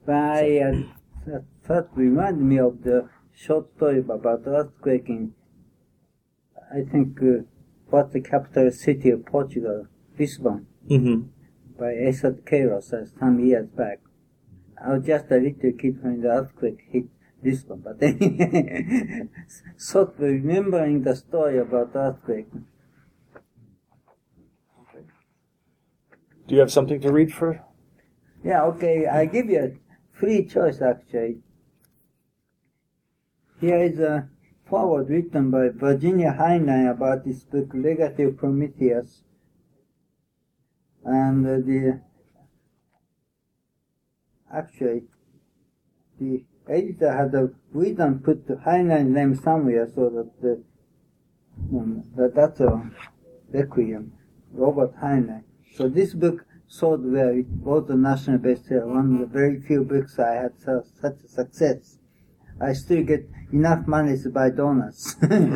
But that first reminded me of the short story about earthquake in, I think, what's the capital city of Portugal? Lisbon. Mm-hmm. By Asa Queiroz some years back. I was just a little kid when the earthquake hit Lisbon, but then sort of remembering the story about the earthquake. Do you have something to read for? Yeah, okay, I give you a free choice actually. Here is a foreword written by Virginia Heinlein about this book, Legacy of Prometheus. And the editor had a wisdom put Heinlein's name somewhere so that that's a requiem, Robert Heinlein. So this book sold well. It was a national bestseller, one of the very few books I had such a success. I still get enough money to buy donuts.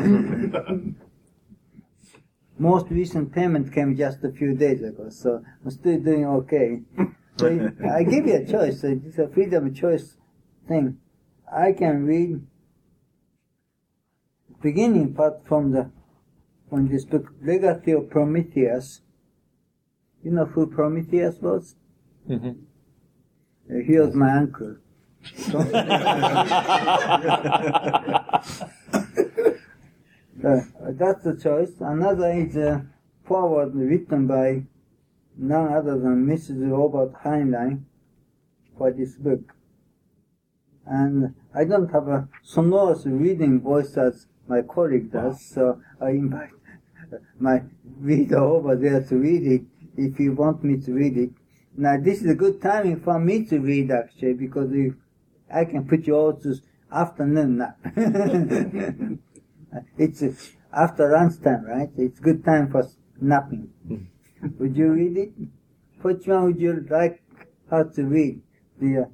Most recent payment came just a few days ago, so I'm still doing okay. So I give you a choice. It's a freedom of choice thing. I can read the beginning part from this book, Legacy of Prometheus. You know who Prometheus was? Mm-hmm. He was my uncle. That's the choice. Another is a foreword written by none other than Mrs. Robert Heinlein for this book. And I don't have a sonorous reading voice as my colleague does, so I invite my reader over there to read it if you want me to read it. Now this is a good timing for me to read actually, because I can put you all to afternoon nap. It's after lunchtime, right? It's good time for napping. Would you read it? Which one would you like her to read? The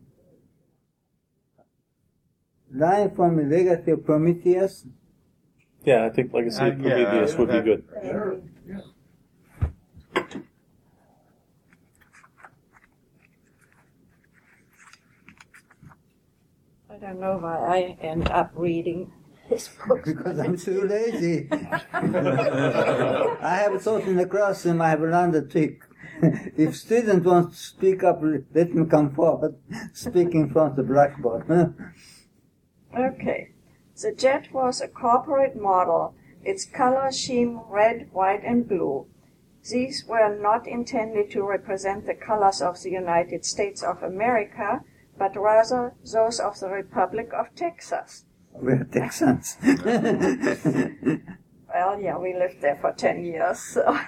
line from the Legacy of Prometheus? Yeah, I think Legacy of Prometheus would be good. Sure. Yeah. I don't know why I end up reading this book. Because I'm too lazy. I have taught in the classroom, I have learned a trick. If students want to speak up, let them come forward, speak in front of the blackboard. Okay. The jet was a corporate model, its color scheme red, white, and blue. These were not intended to represent the colors of the United States of America, but rather those of the Republic of Texas. We're Texans. Well, yeah, we lived there for 10 years. So.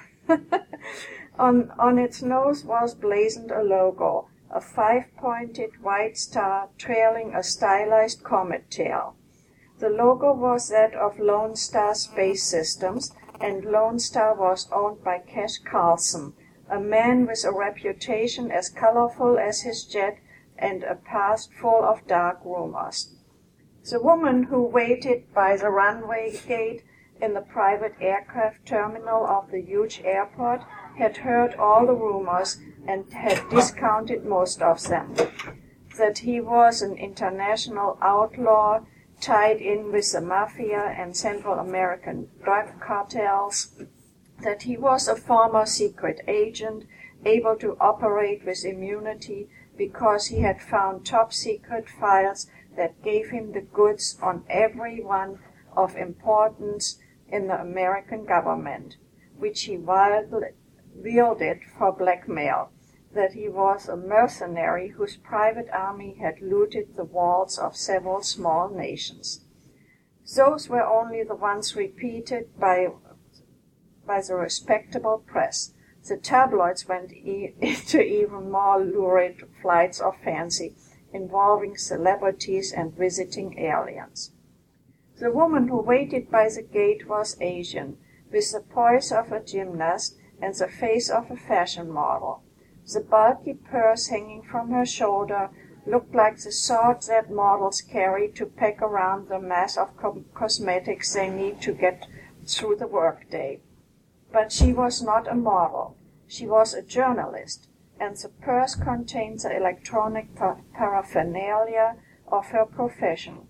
On its nose was blazoned a logo, a 5-pointed white star trailing a stylized comet tail. The logo was that of Lone Star Space Systems, and Lone Star was owned by Cash Carlson, a man with a reputation as colorful as his jet and a past full of dark rumors. The woman who waited by the runway gate in the private aircraft terminal of the huge airport had heard all the rumors and had discounted most of them. That he was an international outlaw tied in with the mafia and Central American drug cartels, that he was a former secret agent able to operate with immunity because he had found top-secret files that gave him the goods on everyone of importance in the American government, which he wielded for blackmail, that he was a mercenary whose private army had looted the walls of several small nations. Those were only the ones repeated by the respectable press. The tabloids went into even more lurid flights of fancy, involving celebrities and visiting aliens. The woman who waited by the gate was Asian, with the poise of a gymnast and the face of a fashion model. The bulky purse hanging from her shoulder looked like the sort that models carry to pack around the mass of cosmetics they need to get through the workday. But she was not a model. She was a journalist, and the purse contained the electronic paraphernalia of her profession: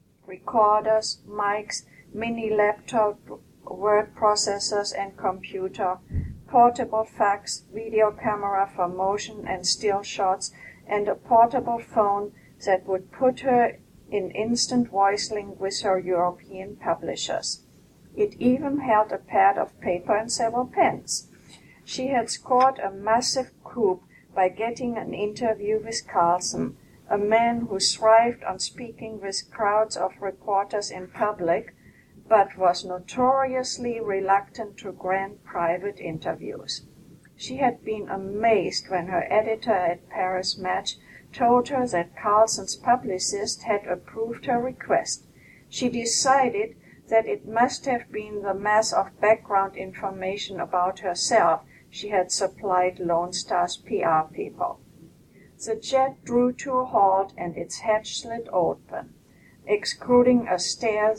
recorders, mics, mini laptop, word processors and computer, portable fax, video camera for motion and still shots, and a portable phone that would put her in instant voice link with her European publishers. It even held a pad of paper and several pens. She had scored a massive coup by getting an interview with Carlson, a man who thrived on speaking with crowds of reporters in public, but was notoriously reluctant to grant private interviews. She had been amazed when her editor at Paris Match told her that Carlson's publicist had approved her request. She decided that it must have been the mass of background information about herself she had supplied Lone Star's PR people. The jet drew to a halt and its hatch slid open, extruding a stair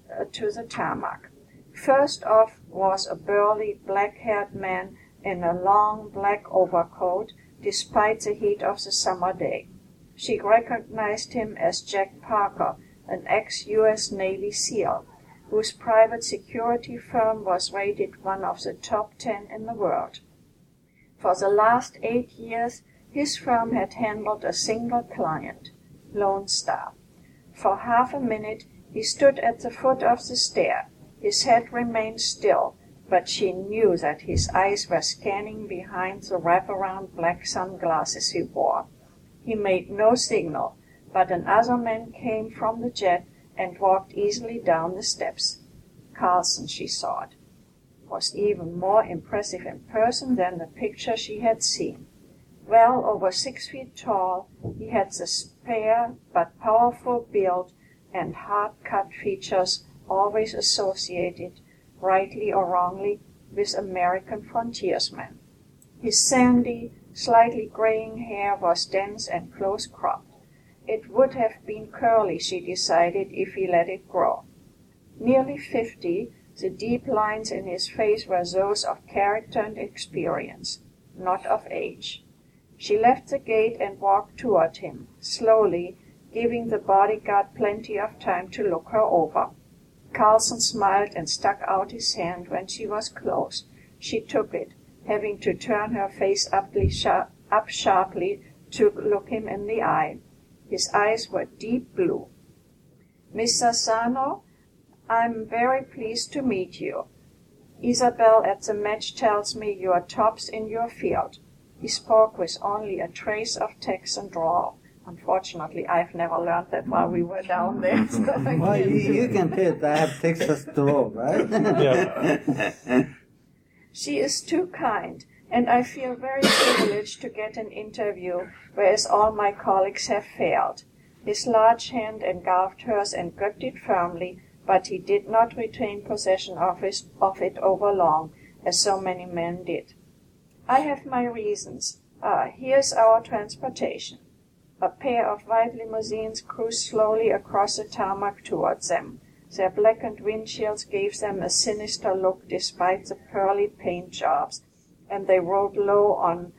to the tarmac. First off was a burly, black-haired man in a long black overcoat, despite the heat of the summer day. She recognized him as Jack Parker, an ex-U.S. Navy SEAL, whose private security firm was rated one of the top 10 in the world. For the last 8 years, his firm had handled a single client, Lone Star. For half a minute, he stood at the foot of the stair. His head remained still, but she knew that his eyes were scanning behind the wraparound black sunglasses he wore. He made no signal, but another man came from the jet and walked easily down the steps. Carlson, she thought, was even more impressive in person than the picture she had seen. Well over 6 feet tall, he had the spare but powerful build and hard-cut features always associated, rightly or wrongly, with American frontiersmen. His sandy, slightly graying hair was dense and close-cropped. It would have been curly, she decided, if he let it grow. Nearly 50, the deep lines in his face were those of character and experience, not of age. She left the gate and walked toward him, slowly, giving the bodyguard plenty of time to look her over. Carlson smiled and stuck out his hand when she was close. She took it, having to turn her face up sharply to look him in the eye. His eyes were deep blue. "Mr. Sarno, I'm very pleased to meet you. Isabel at the match tells me you are tops in your field." He spoke with only a trace of Texan drawl. Unfortunately, I've never learned that while we were down there. So Well, you can tell it. I have Texas drawl, right? Yeah. She is too kind, and I feel very privileged to get an interview, whereas all my colleagues have failed. His large hand engulfed hers and gripped it firmly, but he did not retain possession of it over long, as so many men did. "I have my reasons. Here's our transportation." A pair of white limousines cruised slowly across the tarmac towards them. Their blackened windshields gave them a sinister look despite the pearly paint jobs, and they rolled low on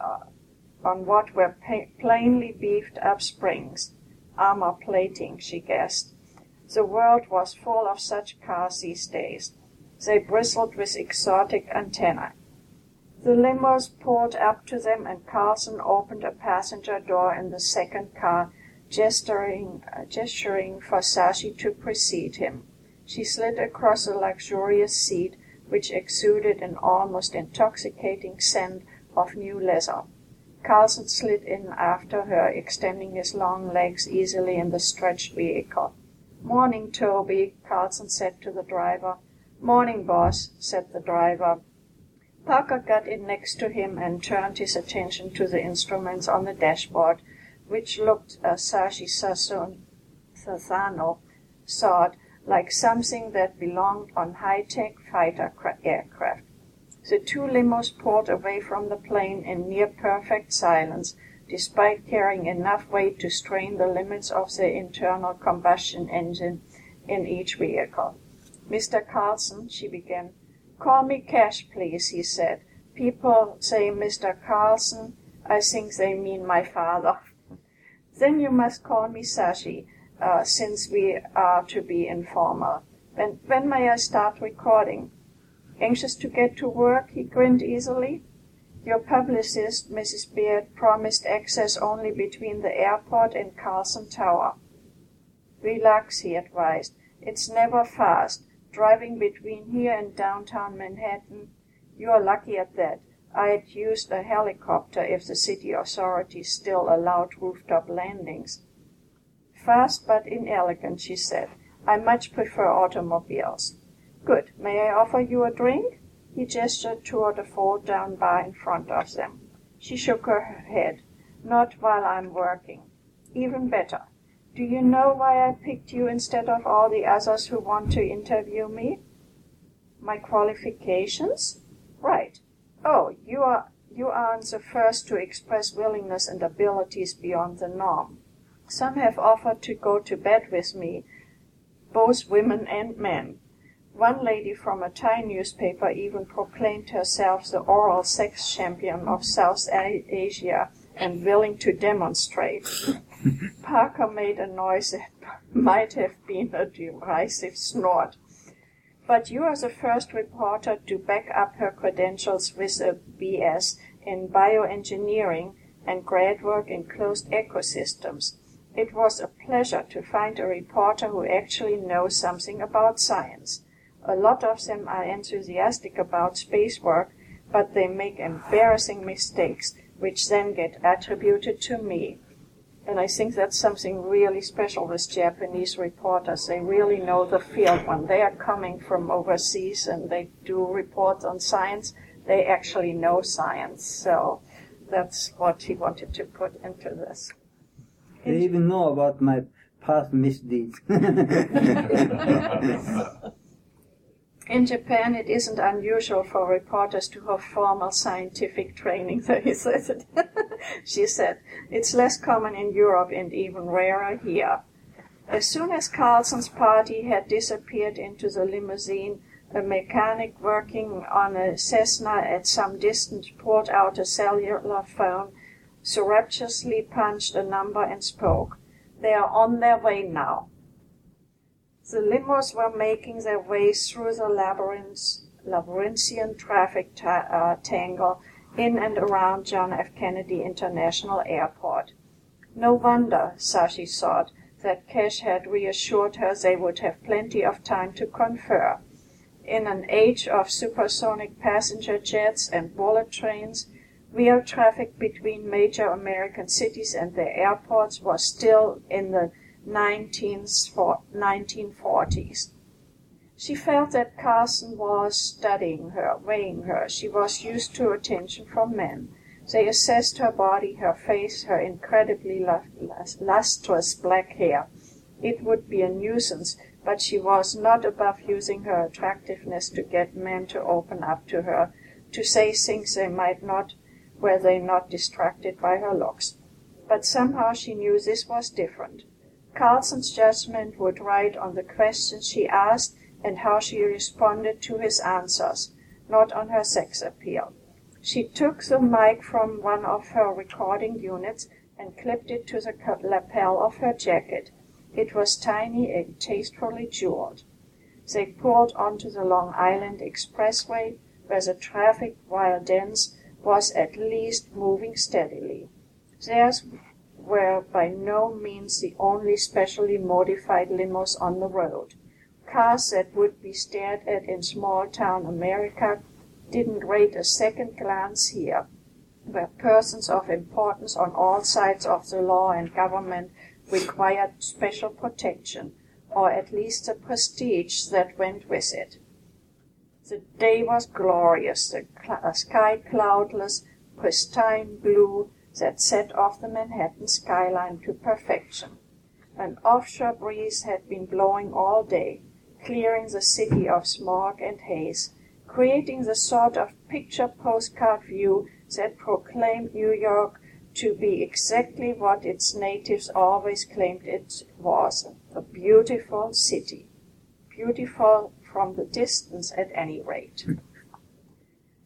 what were plainly beefed-up springs. Armor plating, she guessed. The world was full of such cars these days. They bristled with exotic antennae. The limos pulled up to them, and Carlson opened a passenger door in the second car, gesturing for Sashi to precede him. She slid across a luxurious seat, which exuded an almost intoxicating scent of new leather. Carlson slid in after her, extending his long legs easily in the stretched vehicle. "Morning, Toby," Carlson said to the driver. "Morning, boss," said the driver. Parker got in next to him and turned his attention to the instruments on the dashboard, which looked, Sashi Sassano thought, like something that belonged on high-tech fighter aircraft. The two limos pulled away from the plane in near-perfect silence, despite carrying enough weight to strain the limits of the internal combustion engine in each vehicle. "Mr. Carlson," she began. "Call me Cash, please," he said. "People say Mr. Carlson. I think they mean my father. Then you must call me Sashi, since we are to be informal. When may I start recording? Anxious to get to work? He grinned easily. Your publicist, Mrs. Beard, promised access only between the airport and Carlson Tower. Relax, he advised. It's never fast. Driving between here and downtown Manhattan, you're lucky at that. I'd used a helicopter if the city authorities still allowed rooftop landings. Fast but inelegant, she said. I much prefer automobiles. Good. May I offer you a drink? He gestured toward a fold-down bar in front of them. She shook her head. Not while I'm working. Even better. Do you know why I picked you instead of all the others who want to interview me? My qualifications? Right. Oh, you aren't the first to express willingness and abilities beyond the norm. Some have offered to go to bed with me, both women and men. One lady from a Thai newspaper even proclaimed herself the oral sex champion of South Asia and willing to demonstrate. Parker made a noise that might have been a derisive snort. But you are the first reporter to back up her credentials with a B.S. in bioengineering and grad work in closed ecosystems. It was a pleasure to find a reporter who actually knows something about science. A lot of them are enthusiastic about space work, but they make embarrassing mistakes, which then get attributed to me. And I think that's something really special with Japanese reporters. They really know the field. When they are coming from overseas and they do reports on science, they actually know science. So that's what he wanted to put into this. They even know about my past misdeeds. In Japan, it isn't unusual for reporters to have formal scientific training, she said. It's less common in Europe and even rarer here. As soon as Carlson's party had disappeared into the limousine, a mechanic working on a Cessna at some distance pulled out a cellular phone, surreptitiously punched a number and spoke. They are on their way now. The limos were making their way through the labyrinthian traffic tangle in and around John F. Kennedy International Airport. No wonder, Sashi thought, that Cash had reassured her they would have plenty of time to confer. In an age of supersonic passenger jets and bullet trains, real traffic between major American cities and their airports was still in the 1940s. She felt that Carlson was studying her, weighing her. She was used to attention from men. They assessed her body, her face, her incredibly lustrous black hair. It would be a nuisance, but she was not above using her attractiveness to get men to open up to her, to say things they might not, were they not distracted by her looks. But somehow she knew this was different. Carlson's judgment would ride on the questions she asked and how she responded to his answers, not on her sex appeal. She took the mic from one of her recording units and clipped it to the lapel of her jacket. It was tiny and tastefully jeweled. They pulled onto the Long Island Expressway, where the traffic, while dense, was at least moving steadily. Theirs were by no means the only specially modified limos on the road. Cars that would be stared at in small-town America didn't rate a second glance here, where persons of importance on all sides of the law and government required special protection, or at least the prestige that went with it. The day was glorious, the sky cloudless, pristine blue, that set off the Manhattan skyline to perfection. An offshore breeze had been blowing all day, clearing the city of smog and haze, creating the sort of picture postcard view that proclaimed New York to be exactly what its natives always claimed it was, a beautiful city. Beautiful from the distance at any rate.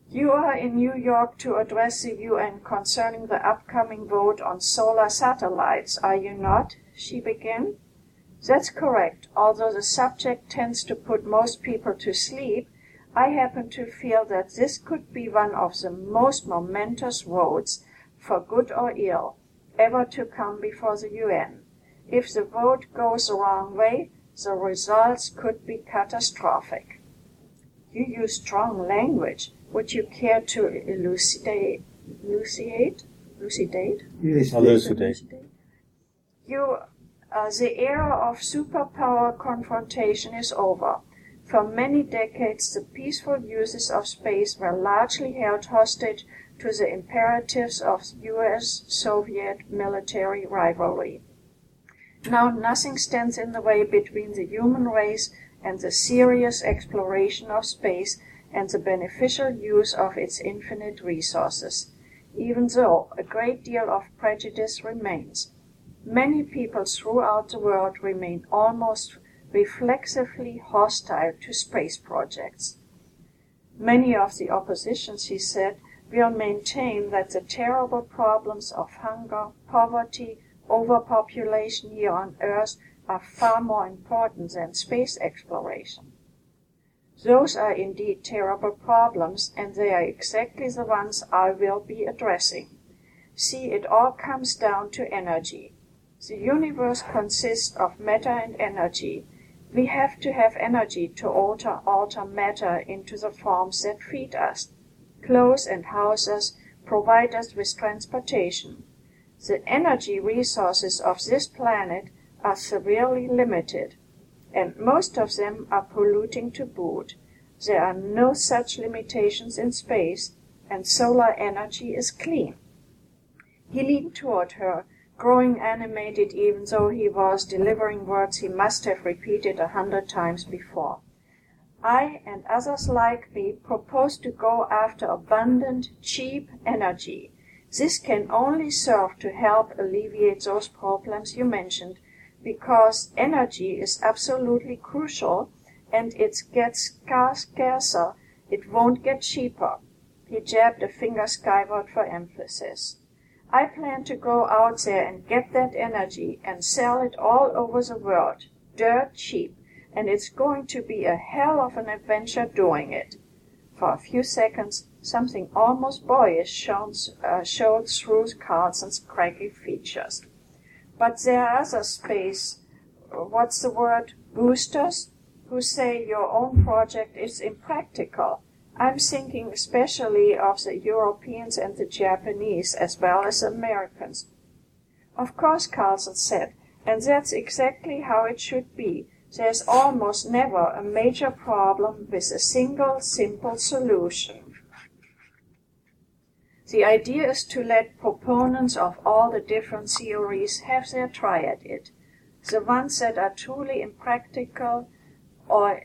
You are in New York to address the UN concerning the upcoming vote on solar satellites, are you not? She began. That's correct. Although the subject tends to put most people to sleep, I happen to feel that this could be one of the most momentous votes, for good or ill, ever to come before the UN. If the vote goes the wrong way, the results could be catastrophic. You use strong language. Would you care to elucidate? The era of superpower confrontation is over. For many decades, the peaceful uses of space were largely held hostage to the imperatives of US-Soviet military rivalry. Now nothing stands in the way between the human race and the serious exploration of space and the beneficial use of its infinite resources, even though a great deal of prejudice remains. Many people throughout the world remain almost reflexively hostile to space projects. Many of the opposition, she said, will maintain that the terrible problems of hunger, poverty, overpopulation here on Earth are far more important than space exploration. Those are indeed terrible problems, and they are exactly the ones I will be addressing. See, it all comes down to energy. The universe consists of matter and energy. We have to have energy to alter matter into the forms that feed us, clothe and house us, provide us with transportation. The energy resources of this planet are severely limited, and most of them are polluting to boot. There are no such limitations in space, and solar energy is clean. He leaned toward her, growing animated even though he was delivering words he must have repeated 100 times before. I and others like me propose to go after abundant, cheap energy. This can only serve to help alleviate those problems you mentioned, because energy is absolutely crucial, and it gets scarcer, it won't get cheaper. He jabbed a finger skyward for emphasis. I plan to go out there and get that energy and sell it all over the world, dirt cheap, and it's going to be a hell of an adventure doing it. For a few seconds, something almost boyish showed through Carlson's craggy features. But there are other boosters, who say your own project is impractical. I'm thinking especially of the Europeans and the Japanese, as well as the Americans. Of course, Carlson said, and that's exactly how it should be. There's almost never a major problem with a single, simple solution. The idea is to let proponents of all the different theories have their try at it. The ones that are truly impractical or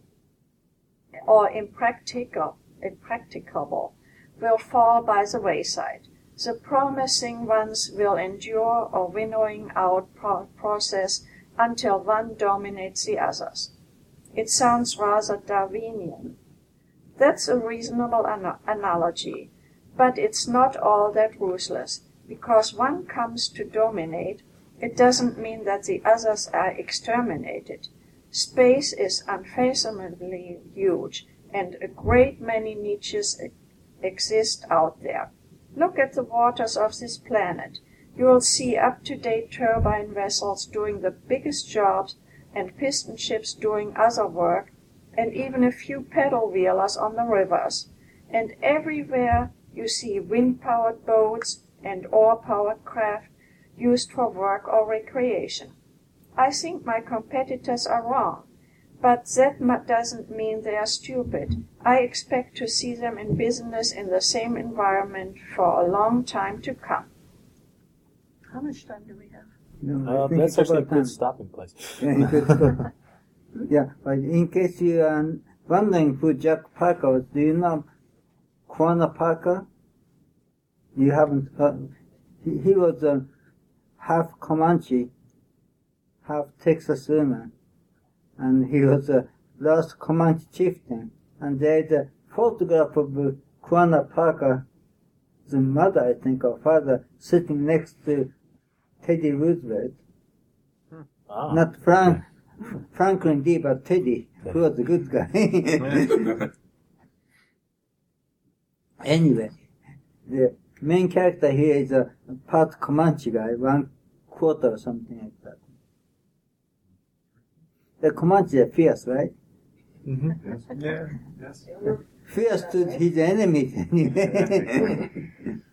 impracticable will fall by the wayside. The promising ones will endure a winnowing out process until one dominates the others. It sounds rather Darwinian. That's a reasonable analogy, but it's not all that ruthless. Because one comes to dominate, it doesn't mean that the others are exterminated. Space is unfathomably huge, and a great many niches exist out there. Look at the waters of this planet. You will see up-to-date turbine vessels doing the biggest jobs, and piston ships doing other work, and even a few pedal-wheelers on the rivers. And everywhere you see wind-powered boats and oar-powered craft used for work or recreation. I think my competitors are wrong, but that doesn't mean they are stupid. I expect to see them in business in the same environment for a long time to come. How much time do we have? No, that's actually a good stopping place. Yeah, but in case you are wondering who Jack Parker was, do you know Quanah Parker? You haven't heard. He was a half Comanche, half Texas woman, and he was the last Comanche chieftain. And there's a photograph of Quanah Parker, the mother, I think, or father, sitting next to Teddy Roosevelt. Ah. Not Franklin D, but Teddy, who was a good guy. Anyway, the main character here is a part Comanche guy, 1/4 or something like that. The Comanche are fierce, right? Mm-hmm. Yeah. Yes. Fierce to his enemies, anyway.